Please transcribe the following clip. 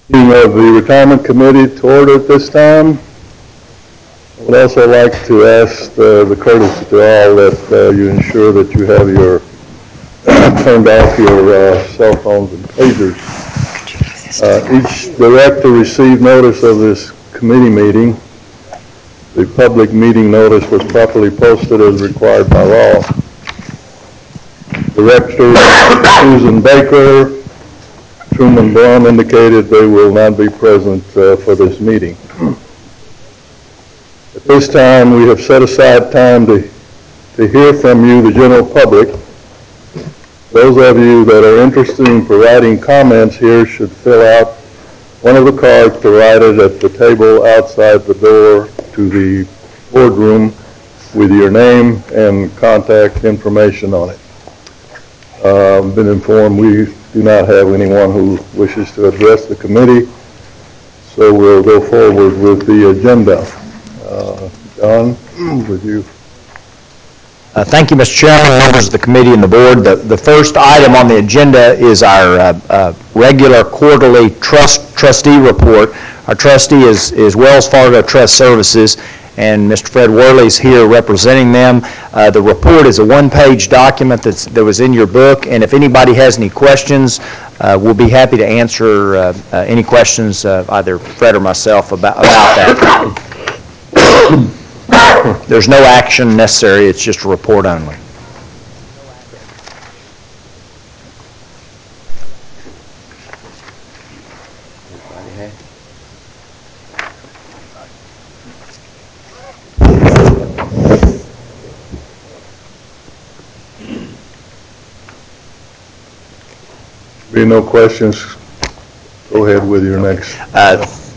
Meeting of the Retirement Committee to order at this time. I would also like to ask the courtesy to all that you ensure that you have your turned off your cell phones and pagers. Each director received notice of this committee meeting. The public meeting notice was properly posted as required by law. Director Susan Baker, Truman Braun indicated they will not be present for this meeting. At this time, we have set aside time to hear from you, the general public. Those of you that are interested in providing comments here should fill out one of the cards provided at the table outside the door to the boardroom with your name and contact information on it. I've been informed we do not have anyone who wishes to address the committee, so we'll go forward with the agenda. John, with you. Thank you, Mr. Chairman, members of the committee and the board. The first item on the agenda is our regular quarterly trustee report. Our trustee is Wells Fargo Trust Services, and Mr. Fred Worley is here representing them. The report is a one-page document that was in your book, and if anybody has any questions, we'll be happy to answer any questions, either Fred or myself, about that. There's no action necessary. It's just a report only. Be no questions. Go ahead with your next.